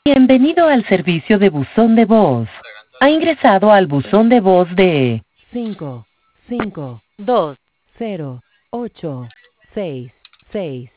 Bienvenido al servicio de buzón de voz. Ha ingresado al buzón de voz de 5, 5, 2, 0, 8, 6, 6.